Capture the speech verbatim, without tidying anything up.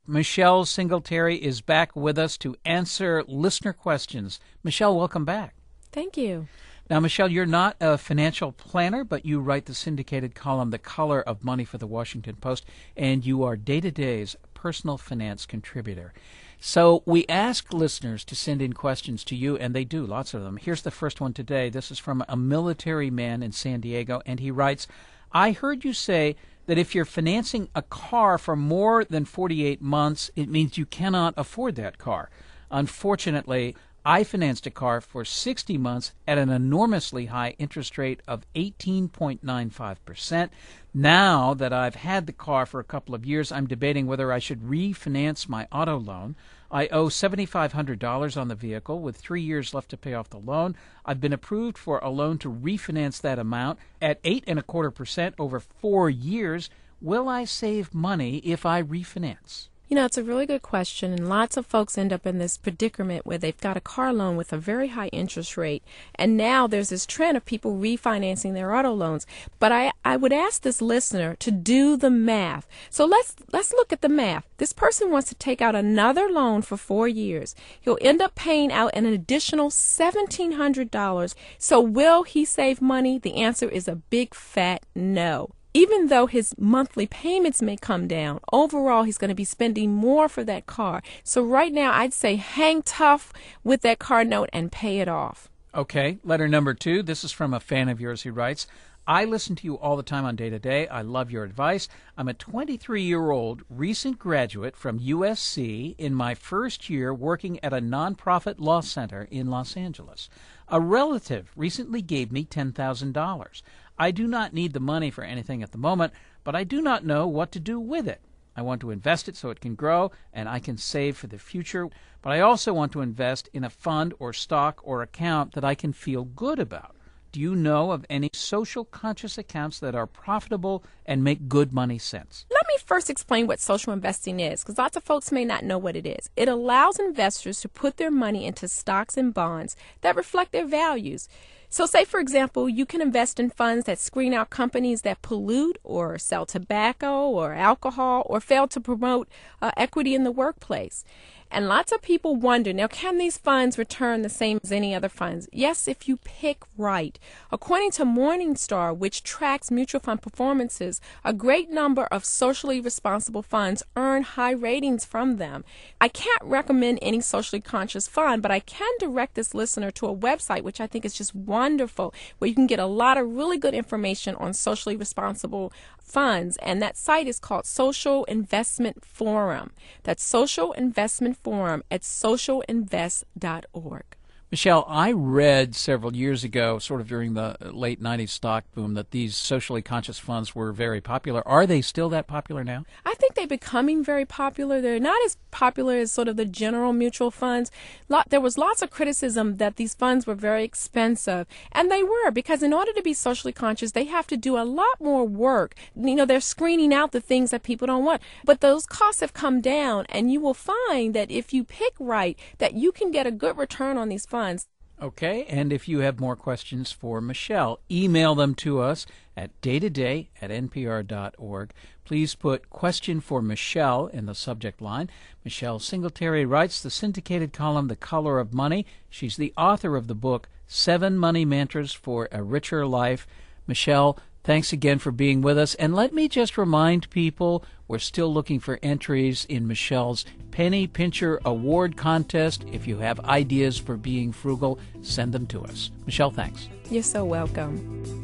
Michelle Singletary is back with us to answer listener questions. Michelle, welcome back. Thank you. Now, Michelle, you're not a financial planner, but you write the syndicated column, The Color of Money, for the Washington Post, and you are Day-to-Day's personal finance contributor. So we ask listeners to send in questions to you, and they do, lots of them. Here's the first one today. This is from a military man in San Diego, and he writes, I heard you say that if you're financing a car for more than forty-eight months, it means you cannot afford that car. Unfortunately, I financed a car for sixty months at an enormously high interest rate of eighteen point nine five percent. Now that I've had the car for a couple of years, I'm debating whether I should refinance my auto loan. I owe seven thousand five hundred dollars on the vehicle with three years left to pay off the loan. I've been approved for a loan to refinance that amount at eight and a quarter percent over four years. Will I save money if I refinance? You know, it's a really good question, and lots of folks end up in this predicament where they've got a car loan with a very high interest rate, and now there's this trend of people refinancing their auto loans. But I, I would ask this listener to do the math. So let's let's look at the math. This person wants to take out another loan for four years. He'll end up paying out an additional seventeen hundred dollars. So will he save money? The answer is a big fat no. Even though his monthly payments may come down, overall he's going to be spending more for that car. So right now I'd say hang tough with that car note and pay it off. Okay, letter number two. This is from a fan of yours who writes, I listen to you all the time on Day to Day. I love your advice. I'm a twenty-three-year-old recent graduate from U S C in my first year working at a nonprofit law center in Los Angeles. A relative recently gave me ten thousand dollars. I do not need the money for anything at the moment, but I do not know what to do with it. I want to invest it so it can grow and I can save for the future, but I also want to invest in a fund or stock or account that I can feel good about. Do you know of any social conscious accounts that are profitable and make good money sense? Let me first explain what social investing is, because lots of folks may not know what it is. It allows investors to put their money into stocks and bonds that reflect their values. So say, for example, you can invest in funds that screen out companies that pollute or sell tobacco or alcohol or fail to promote uh, equity in the workplace. And lots of people wonder, now, can these funds return the same as any other funds? Yes, if you pick right. According to Morningstar, which tracks mutual fund performances, a great number of socially responsible funds earn high ratings from them. I can't recommend any socially conscious fund, but I can direct this listener to a website, which I think is just wonderful, where you can get a lot of really good information on socially responsible funds, and that site is called Social Investment Forum. That's Social Investment Forum at social invest dot org. Michelle, I read several years ago, sort of during the late nineties stock boom, that these socially conscious funds were very popular. Are they still that popular now? I think they're becoming very popular. They're not as popular as sort of the general mutual funds. Lot, there was lots of criticism that these funds were very expensive, and they were, because in order to be socially conscious, they have to do a lot more work. You know, they're screening out the things that people don't want. But those costs have come down, and you will find that if you pick right, that you can get a good return on these funds. Okay, and if you have more questions for Michelle, email them to us at daytoday at n p r dot org. Please put question for Michelle in the subject line. Michelle Singletary writes the syndicated column, The Color of Money. She's the author of the book, Seven Money Mantras for a Richer Life. Michelle, thanks again for being with us. And let me just remind people, we're still looking for entries in Michelle's Penny Pincher Award Contest. If you have ideas for being frugal, send them to us. Michelle, thanks. You're so welcome.